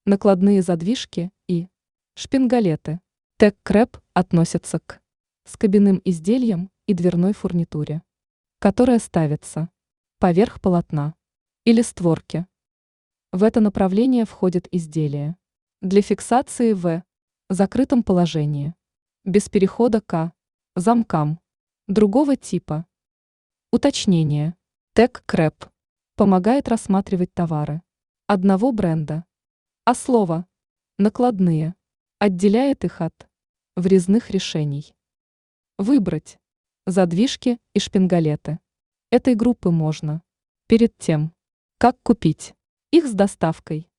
накладные задвижки и шпингалеты. Тег-крэп относятся к скобяным изделиям и дверной фурнитуре, которая ставится поверх полотна или створки. В это направление входят изделия для фиксации в закрытом положении, без перехода к замкам другого типа. Уточнение. Тег-крэп помогает рассматривать товары одного бренда, а слово «накладные» отделяет их от врезных решений. Выбрать задвижки и шпингалеты этой группы можно перед тем, как купить их с доставкой.